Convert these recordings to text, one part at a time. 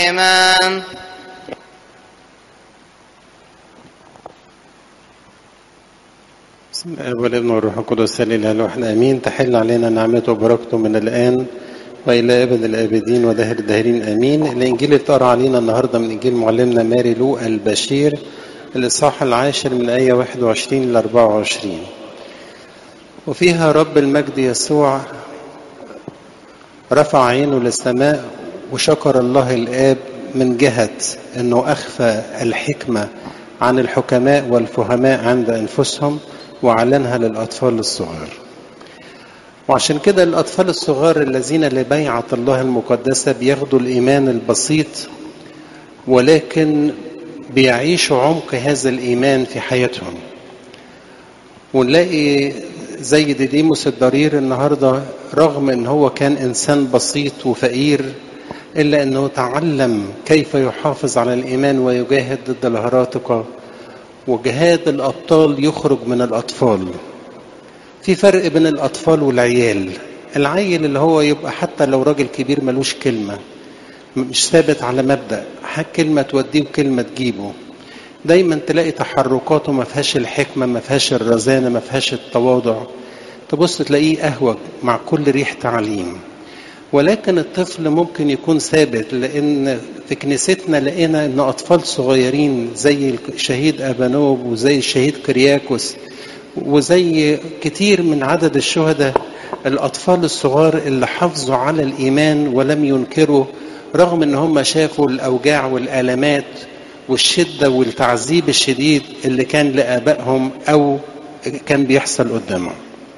دائما. بسم الله والابن والروح القدس الاله الواحد امين. تحل علينا نعمته وبركته من الان والى ابد الابدين ودهر الداهرين امين. الانجيل اللي اتقرا علينا النهارده من انجيل معلمنا ماري لوقا البشير الاصحاح 10 من ايه 21 ل 24. وفيها رب المجد يسوع رفع عينه للسماء وشكر الله الآب من جهة أنه أخفى الحكمة عن الحكماء والفهماء عند أنفسهم وأعلنها للأطفال الصغار. وعشان كده الأطفال الصغار الذين لبيعة الله المقدسة بياخدوا الإيمان البسيط، ولكن بيعيشوا عمق هذا الإيمان في حياتهم. ونلاقي زي ديديموس الضرير النهاردة، رغم أن هو كان إنسان بسيط وفقير، إلا أنه تعلم كيف يحافظ على الإيمان ويجاهد ضد الهراطقة. وجهاد الأبطال يخرج من الأطفال. في فرق بين الأطفال والعيال. العيل اللي هو يبقى حتى لو راجل كبير ملوش كلمة، مش ثابت على مبدأ، كلمة توديه وكلمة تجيبه. دايما تلاقي تحركاته ما فيهاش الحكمة، ما فيهاش الرزانة، ما فيهاش التواضع. تبص تلاقيه أهوج مع كل ريح تعليم. ولكن الطفل ممكن يكون ثابت، لأن في كنيستنا لقينا أن أطفال صغيرين زي الشهيد أبانوب وزي الشهيد كرياكوس وزي كتير من عدد الشهداء، الأطفال الصغار اللي حافظوا على الإيمان ولم ينكروا، رغم أن هم شافوا الأوجاع والآلامات والشدة والتعذيب الشديد اللي كان لآبائهم أو كان بيحصل قدامهم.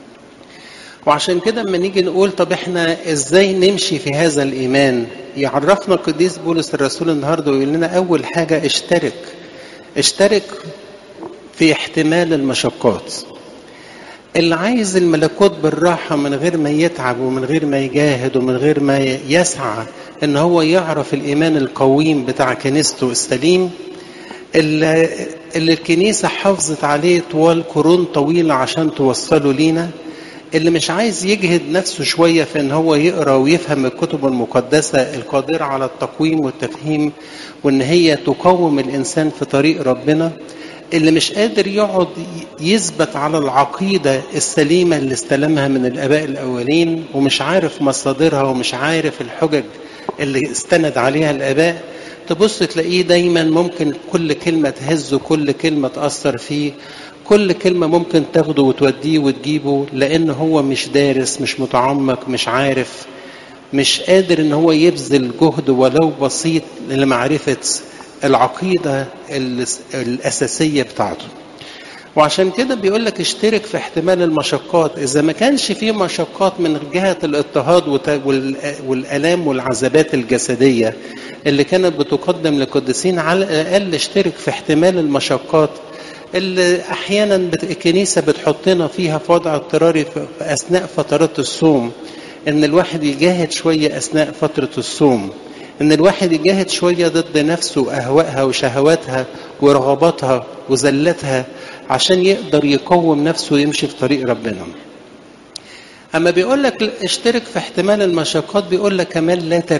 وعشان كده لما نيجي نقول طب احنا ازاي نمشي في هذا الإيمان، يعرفنا القديس بولس الرسول النهارده ويقول لنا أول حاجة اشترك في احتمال المشقات. اللي عايز الملكوت بالراحة من غير ما يتعب ومن غير ما يجاهد ومن غير ما يسعى ان هو يعرف الإيمان القويم بتاع كنيسته السليم اللي الكنيسة حافظت عليه طوال قرون طويلة عشان توصله لينا، اللي مش عايز يجهد نفسه شوية في ان هو يقرأ ويفهم الكتب المقدسة القادرة على التقويم والتفهيم وان هي تقوم الإنسان في طريق ربنا، اللي مش قادر يقعد يثبت على العقيدة السليمة اللي استلمها من الآباء الأولين ومش عارف مصادرها ومش عارف الحجج اللي استند عليها الآباء، تبص تلاقيه دايما ممكن كل كلمة تهزه، كل كلمة تأثر فيه، كل كلمة ممكن تاخده وتوديه وتجيبه، لأن هو مش دارس، مش متعمق، مش عارف، مش قادر ان هو يبذل جهد ولو بسيط لمعرفة العقيدة الأساسية بتاعته. وعشان كده بيقول لك اشترك في احتمال المشقات. إذا ما كانش فيه مشقات من جهة الاضطهاد والآلام والعذابات الجسدية اللي كانت بتقدم للقديسين، على الأقل اشترك في احتمال المشقات اللي أحيانا الكنيسة بتحطنا فيها في وضع اضطراري في أثناء فترات الصوم، إن الواحد يجاهد شوية أثناء فترة الصوم، إن الواحد يجاهد شوية ضد نفسه وأهوائها وشهواتها ورغباتها وزلتها عشان يقدر يقوم نفسه ويمشي في طريق ربنا. أما بيقول لك اشترك في احتمال المشقات، بيقول لك كمان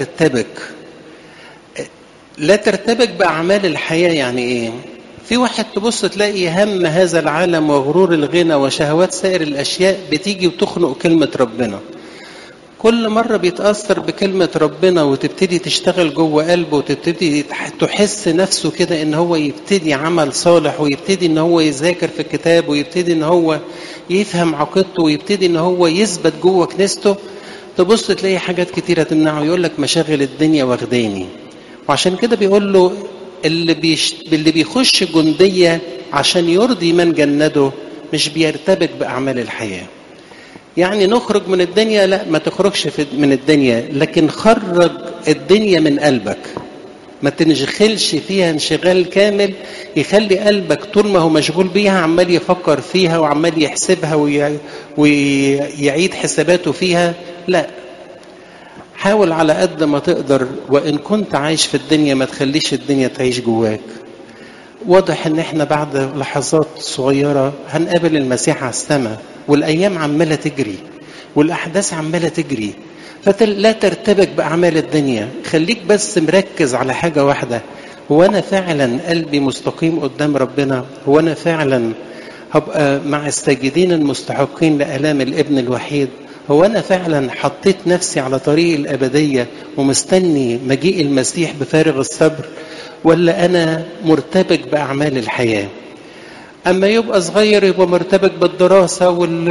لا ترتبك بأعمال الحياة. يعني إيه؟ في واحد تبص تلاقي هم هذا العالم وغرور الغنى وشهوات سائر الأشياء بتيجي وتخنق كلمة ربنا. كل مرة بيتأثر بكلمة ربنا وتبتدي تشتغل جوه قلبه وتبتدي تحس نفسه كده ان هو يبتدي عمل صالح ويبتدي ان هو يذاكر في الكتاب ويبتدي ان هو يفهم عقيدته ويبتدي ان هو يثبت جوه كنيسته، تبص تلاقي حاجات كتيرة تمنعه. يقول لك مشاغل الدنيا واخداني. وعشان كده بيقول له اللي بيخش جندية عشان يرضي من جنده مش بيرتبك بأعمال الحياة. يعني نخرج من الدنيا، لا ما تخرجش من الدنيا، لكن خرج الدنيا من قلبك، ما تنشغلش فيها انشغال كامل يخلي قلبك طول ما هو مشغول بيها عمال يفكر فيها وعمال يحسبها ويعيد حساباته فيها. لا، حاول على قد ما تقدر، وإن كنت عايش في الدنيا ما تخليش الدنيا تعيش جواك. واضح ان احنا بعد لحظات صغيرة هنقابل المسيح على السماء، والايام عمالة تجري، والأحداث عمالة تجري، فلا ترتبك بأعمال الدنيا. خليك بس مركز على حاجة واحدة: هو أنا فعلا قلبي مستقيم قدام ربنا؟ هو أنا فعلا هبقى مع الساجدين المستحقين لآلام الابن الوحيد؟ هو أنا فعلا حطيت نفسي على طريق الأبدية ومستني مجيء المسيح بفارغ الصبر، ولا أنا مرتبك بأعمال الحياة؟ أما يبقى صغير يبقى مرتبك بالدراسة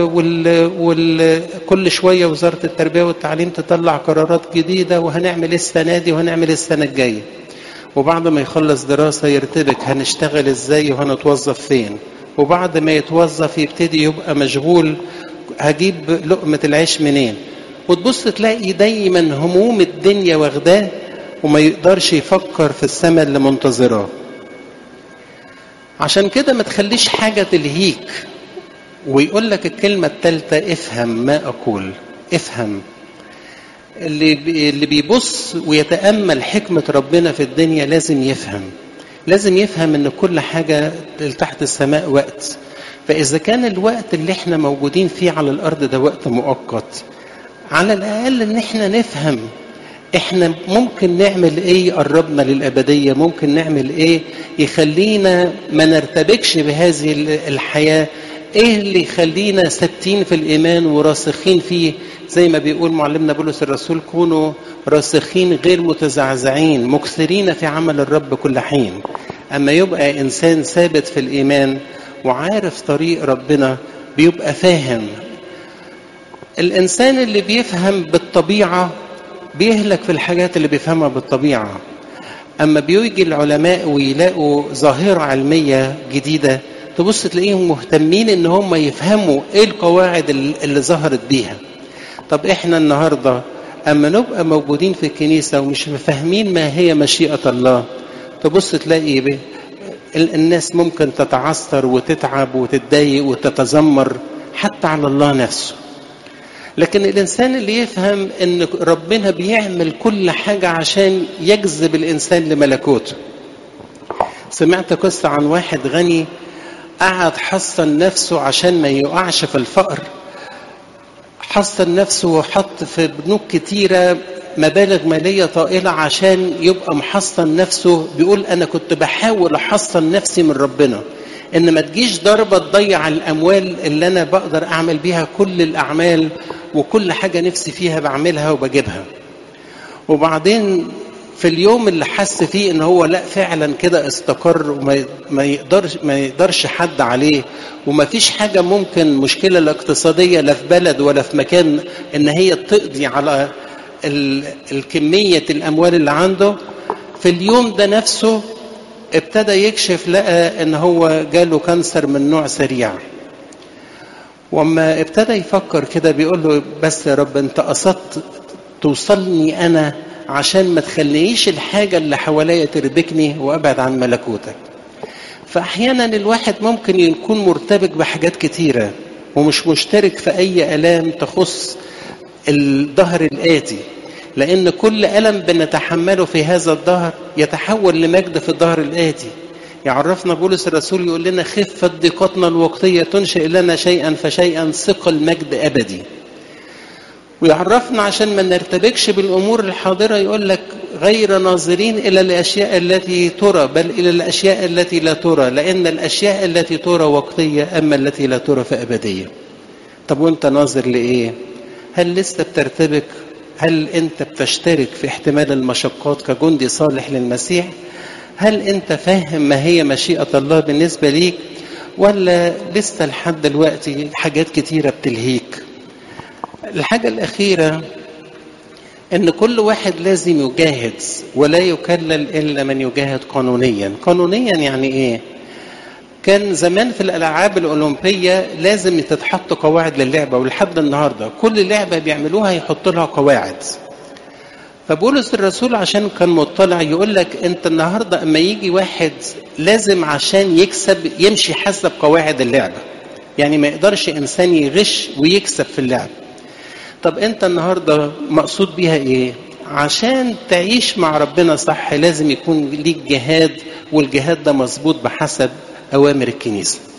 كل شوية وزارة التربية والتعليم تطلع قرارات جديدة، وهنعمل السنة دي وهنعمل السنة الجاية. وبعد ما يخلص دراسة يرتبك هنشتغل ازاي وهنتوظف فين. وبعد ما يتوظف يبتدي يبقى مشغول هجيب لقمة العيش منين. وتبص تلاقي دايما هموم الدنيا واخداه وما يقدرش يفكر في السماء اللي منتظراه. عشان كده ما تخليش حاجة تلهيك. ويقول لك الكلمة الثالثة: افهم ما أقول. افهم. اللي بيبص ويتأمل حكمة ربنا في الدنيا لازم يفهم ان كل حاجة تحت السماء وقت. فإذا كان الوقت اللي احنا موجودين فيه على الأرض ده وقت مؤقت، على الأقل ان احنا نفهم احنا ممكن نعمل ايه يقربنا للأبدية، ممكن نعمل ايه يخلينا ما نرتبكش بهذه الحياة، ايه اللي يخلينا ثابتين في الإيمان وراسخين فيه. زي ما بيقول معلمنا بولس الرسول: كونوا راسخين غير متزعزعين مكثرين في عمل الرب كل حين. أما يبقى إنسان ثابت في الإيمان وعارف طريق ربنا بيبقى فاهم. الإنسان اللي بيفهم بالطبيعة بيهلك في الحاجات اللي بيفهمها بالطبيعة. أما بيجي العلماء ويلاقوا ظاهرة علمية جديدة تبص تلاقيهم مهتمين إن هم يفهموا إيه القواعد اللي ظهرت بيها. طب إحنا النهاردة أما نبقى موجودين في الكنيسة ومش فاهمين ما هي مشيئة الله، تبص تلاقي الناس ممكن تتعثر وتتعب وتتضايق وتتذمر حتى على الله نفسه. لكن الإنسان اللي يفهم أن ربنا بيعمل كل حاجة عشان يجذب الإنسان لملكوته. سمعت قصة عن واحد غني قعد حصن نفسه عشان ما يقعش في الفقر، حصن نفسه وحط في بنوك كتيرة مبالغ مالية طائلة عشان يبقى محصن نفسه. بيقول أنا كنت بحاول أحصن نفسي من ربنا إن ما تجيش ضربة تضيع الأموال اللي أنا بقدر أعمل بيها كل الأعمال وكل حاجة نفسي فيها بعملها وبجيبها. وبعدين في اليوم اللي حس فيه إن هو لا فعلا كده استقر وما يقدرش حد عليه، وما فيش حاجة ممكن مشكلة الاقتصادية لا في بلد ولا في مكان إن هي تقضي على الكمية الأموال اللي عنده. في اليوم ده نفسه ابتدى يكشف لقى إن هو جاله كانسر من نوع سريع. وما ابتدى يفكر كده بيقول له: بس يا رب أنت قصدت توصلني أنا عشان ما تخلينيش الحاجة اللي حواليا تربكني وأبعد عن ملكوتك. فأحيانا الواحد ممكن يكون مرتبك بحاجات كتيرة ومش مشترك في أي آلام تخص الظهر الآتي، لأن كل ألم بنتحمله في هذا الظهر يتحول لمجد في الظهر الآتي. يعرفنا بولس الرسول يقول لنا: خفة ضيقتنا الوقتية تنشئ لنا شيئا فشيئا ثقل مجد أبدي. ويعرفنا عشان ما نرتبكش بالأمور الحاضرة يقول لك: غير ناظرين إلى الأشياء التي ترى بل إلى الأشياء التي لا ترى، لأن الأشياء التي ترى وقتية أما التي لا ترى فأبدية. طب وانت ناظر لإيه؟ هل لسه بترتبك؟ هل انت بتشترك في احتمال المشقات كجندي صالح للمسيح؟ هل انت فاهم ما هي مشيئة الله بالنسبة ليك؟ ولا لسه لحد دلوقتي حاجات كتيرة بتلهيك؟ الحاجة الأخيرة ان كل واحد لازم يجاهد، ولا يكلل إلا من يجاهد قانونيا. قانونيا يعني ايه؟ كان زمان في الألعاب الأولمبية لازم تتحط قواعد للعبة، ولحد النهاردة كل لعبة بيعملوها يحط لها قواعد. فبولس الرسول عشان كان مطلع يقول لك انت النهاردة اما يجي واحد لازم عشان يكسب يمشي حسب قواعد اللعبة، يعني ما يقدرش انسان يغش ويكسب في اللعبة. طب انت النهاردة مقصود بيها ايه؟ عشان تعيش مع ربنا صح لازم يكون ليك جهاد، والجهاد ده مظبوط بحسب أوامر الكنيسة.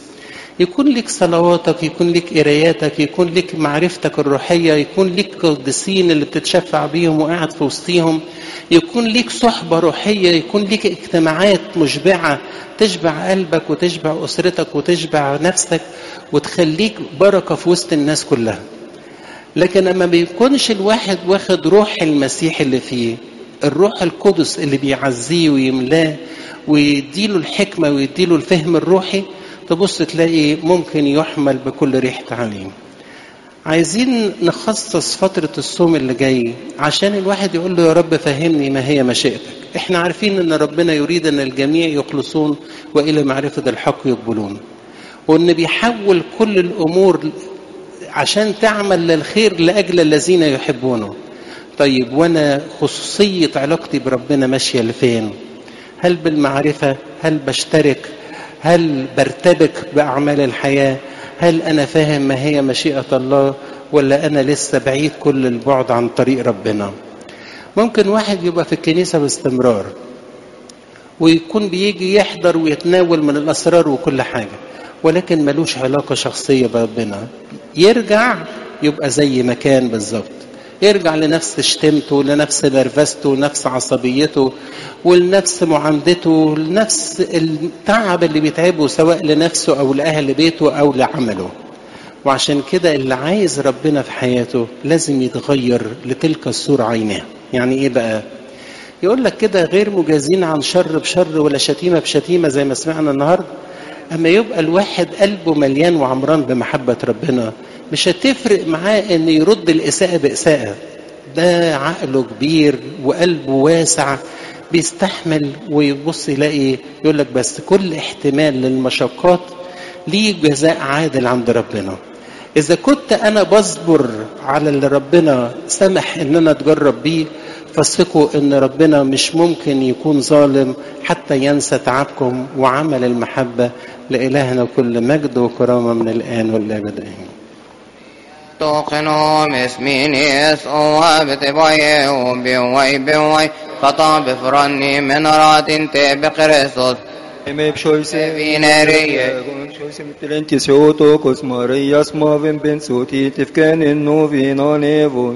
يكون لك صلواتك، يكون لك قراياتك، يكون لك معرفتك الروحية، يكون لك قديسين اللي بتتشفع بيهم وقاعد في وسطيهم، يكون لك صحبة روحية، يكون لك اجتماعات مشبعة تشبع قلبك وتشبع أسرتك وتشبع نفسك وتخليك بركة في وسط الناس كلها. لكن اما بيكونش الواحد واخد روح المسيح اللي فيه، الروح القدس اللي بيعزيه ويملاه ويديله الحكمة ويديله الفهم الروحي، تبص تلاقي ممكن يحمل بكل ريح تعليم. عايزين نخصص فترة الصوم اللي جاي عشان الواحد يقول له يا رب فهمني ما هي مشيئتك. احنا عارفين ان ربنا يريد ان الجميع يخلصون والى معرفة الحق يقبلون، وان بيحول كل الامور عشان تعمل للخير لأجل الذين يحبونه. طيب وانا خصوصية علاقتي بربنا ماشية لفين؟ هل بالمعرفة؟ هل بشترك؟ هل برتبك بأعمال الحياة؟ هل أنا فاهم ما هي مشيئة الله؟ ولا أنا لسه بعيد كل البعد عن طريق ربنا؟ ممكن واحد يبقى في الكنيسة باستمرار ويكون بيجي يحضر ويتناول من الأسرار وكل حاجة، ولكن ملوش علاقة شخصية بربنا، يرجع يبقى زي ما كان بالظبط، يرجع لنفس شتمته، لنفس نرفزته، لنفس عصبيته، ولنفس معاندته، لنفس التعب اللي بيتعبه سواء لنفسه أو لأهل بيته أو لعمله. وعشان كده اللي عايز ربنا في حياته لازم يتغير لتلك الصورة عينها. يعني إيه بقى؟ يقول لك كده غير مجازين عن شر بشر ولا شتيمة بشتيمة زي ما سمعنا النهاردة. أما يبقى الواحد قلبه مليان وعمران بمحبة ربنا، مش هتفرق معاه أن يرد الإساءة بإساءة، ده عقله كبير وقلبه واسع بيستحمل ويبص يلاقي يقول لك بس كل احتمال للمشقات ليه جزاء عادل عند ربنا. إذا كنت أنا بصبر على اللي ربنا سمح إن أنا أتجرب بيه، فثقوا إن ربنا مش ممكن يكون ظالم حتى ينسى تعبكم وعمل المحبة. لإلهنا كل مجد وكرامة من الآن والأبد آمين. توقنهم اسمين يسوع بتبعي وبيوي بيوي خطاب فرني من رات انت بقرصت Eme pshoise vineriye pshoise mittelenti soto kosmarias mavim ben soti tifken in novina nevo